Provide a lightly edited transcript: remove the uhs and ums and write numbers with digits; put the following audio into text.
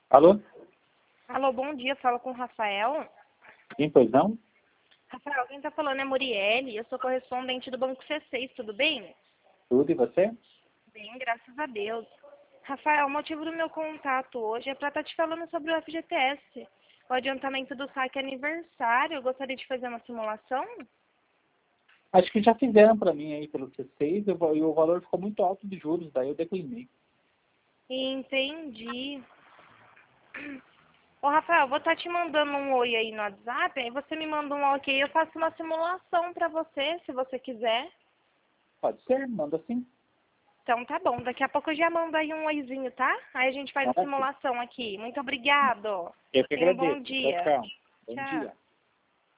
Alô? Alô, bom dia. Fala com o Rafael. Quem, pois não? Rafael, quem tá falando é Murielle. Eu sou correspondente do Banco C6, tudo bem? Tudo, e você? Bem, graças a Deus. Rafael, o motivo do meu contato hoje é para estar te falando sobre o FGTS. O adiantamento do saque aniversário. Eu gostaria de fazer uma simulação. Acho que já fizeram para mim aí pelo C6 e o valor ficou muito alto de juros, daí eu declinei. Entendi. Ô, Rafael, vou estar te mandando um oi aí no WhatsApp, aí você me manda um ok, eu faço uma simulação para você, se você quiser. Pode ser, manda sim. Então tá bom, daqui a pouco eu já mando aí um oizinho, tá? Aí a gente faz a Maravilha. simulação aqui. Muito obrigado. Eu que Tenha um bom agradeço. Tchau, dia. tchau. Bom Tchau. dia.